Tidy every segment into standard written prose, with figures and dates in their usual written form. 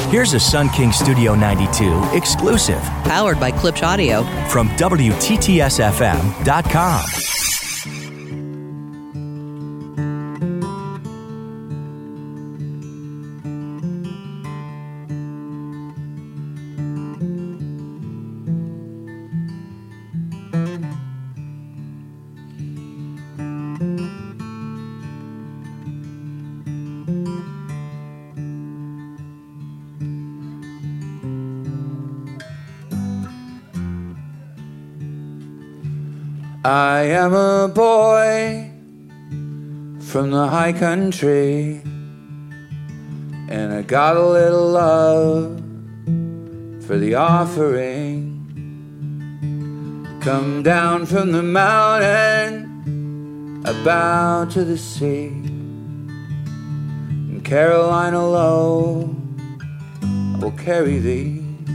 Here's a Sun King Studio 92 exclusive Powered by Klipsch Audio. from WTTSFM.com. I am a boy from the high country, and I got a little love for the offering. Come down from the mountain, I bow to the sea. In Carolina low, I will carry thee.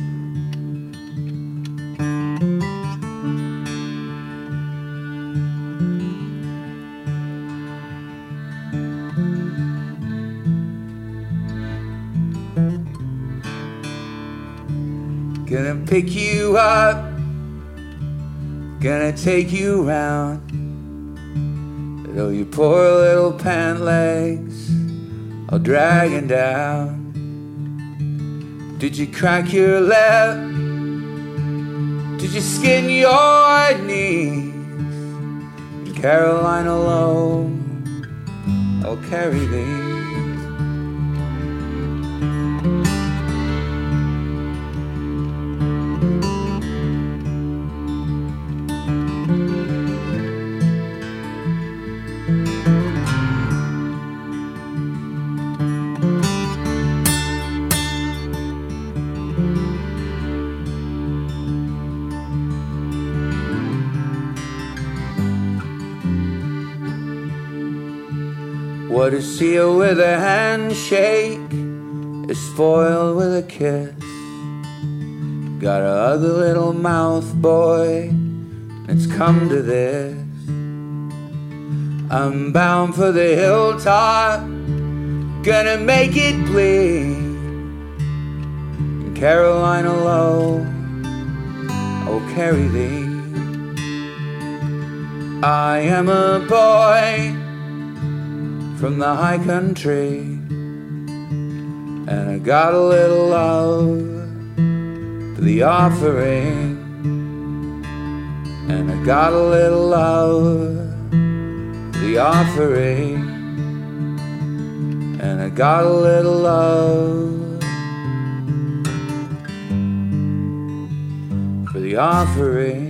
Gonna pick you up, gonna take you round. Though your poor little pant legs are dragging down. Did you crack your lip? Did you skin your knees? In Carolina low, I'll carry thee. What is sealed with a handshake is spoiled with a kiss. Got a ugly little mouth, boy, and it's come to this. I'm bound for the hilltop, gonna make it bleed. In Carolina low, I'll carry thee. I am a boy from the high country, and I got a little love for the offering. And I got a little love for the offering. And I got a little love for the offering.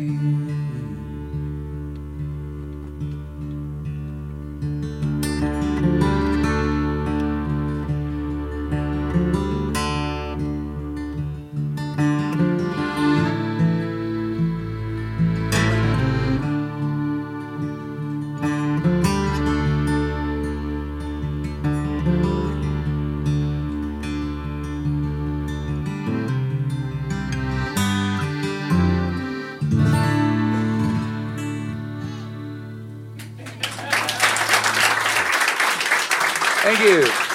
Thank you.